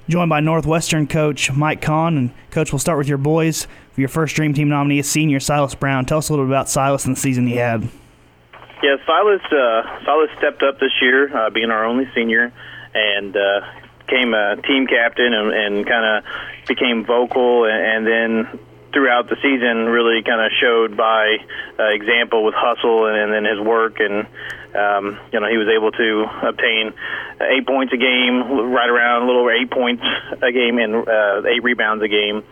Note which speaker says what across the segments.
Speaker 1: Joined by Northwestern coach Mike Kahn. And Coach, we'll start with your boys. For your first Dream Team nominee is senior Silas Brown. Tell us a little bit about Silas and the season he had.
Speaker 2: Yeah, Silas stepped up this year, being our only senior, and became a team captain and kind of became vocal, and then throughout the season really kind of showed by example with hustle and then his work, and he was able to obtain 8 points a game, right around a little over 8 points a game, and 8 rebounds a game.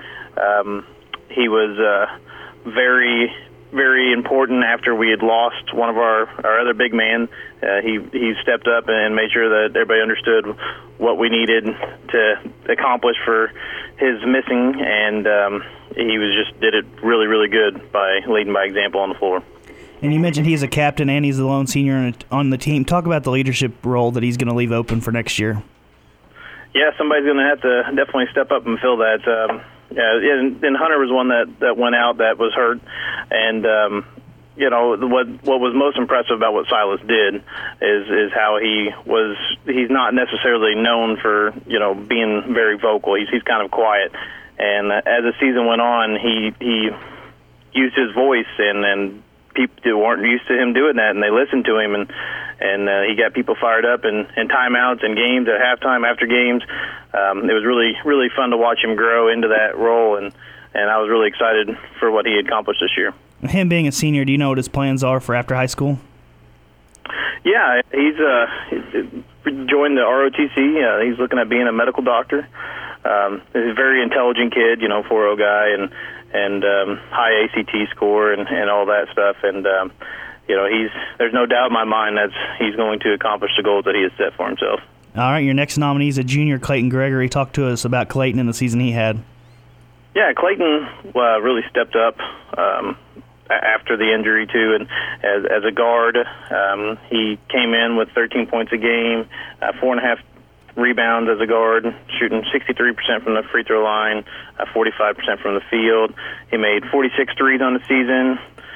Speaker 2: He was very, very important after we had lost one of our other big man. He stepped up and made sure that everybody understood what we needed to accomplish for his missing, and he did it really, really good by leading by example on the floor.
Speaker 1: And you mentioned he's a captain and he's the lone senior on the team. Talk about the leadership role that he's going to leave open for next year.
Speaker 2: Yeah, somebody's going to have to definitely step up and fill that. And Hunter was one that went out that was hurt, and what was most impressive about what Silas did is how he's not necessarily known for being very vocal. He's kind of quiet, and as the season went on, he used his voice, and people weren't used to him doing that, and they listened to him, and he got people fired up in timeouts and games at halftime after games. It was really, really fun to watch him grow into that role, and I was really excited for what he accomplished this year.
Speaker 1: Him being a senior, do you know what his plans are for after high school?
Speaker 2: Yeah, he's joined the ROTC. He's looking at being a medical doctor. He's a very intelligent kid, 4.0 guy, and high ACT score and all that stuff. And there's no doubt in my mind that he's going to accomplish the goals that he has set for himself.
Speaker 1: All right, your next nominee is a junior, Clayton Gregory. Talk to us about Clayton and the season he had.
Speaker 2: Yeah, Clayton really stepped up after the injury too, and as a guard, he came in with 13 points a game, 4.5 rebounds as a guard, shooting 63% from the free throw line, 45% from the field. He made 46 threes on the season,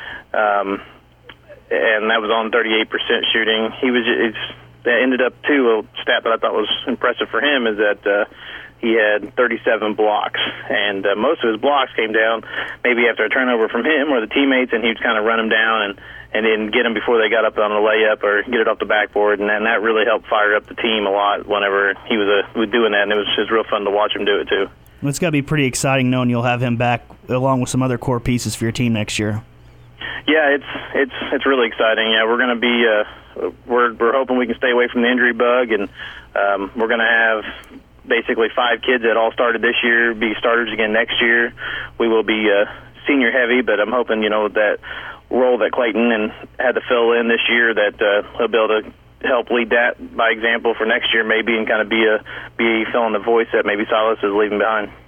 Speaker 2: and that was on 38% shooting. That ended up too. A stat that I thought was impressive for him is that he had 37 blocks, and most of his blocks came down maybe after a turnover from him or the teammates, and he would kind of run them down and then get them before they got up on a layup or get it off the backboard, and then that really helped fire up the team a lot whenever he was doing that, and it was just real fun to watch him do it too.
Speaker 1: Well, it's got to be pretty exciting knowing you'll have him back along with some other core pieces for your team next year.
Speaker 2: Yeah, it's really exciting. Yeah, we're going to be we're hoping we can stay away from the injury bug, and we're going to have basically 5 kids that all started this year be starters again next year. We will be senior heavy, but I'm hoping that role that Clayton had to fill in this year, that he'll be able to help lead that by example for next year maybe, and kind of be filling the voice that maybe Silas is leaving behind.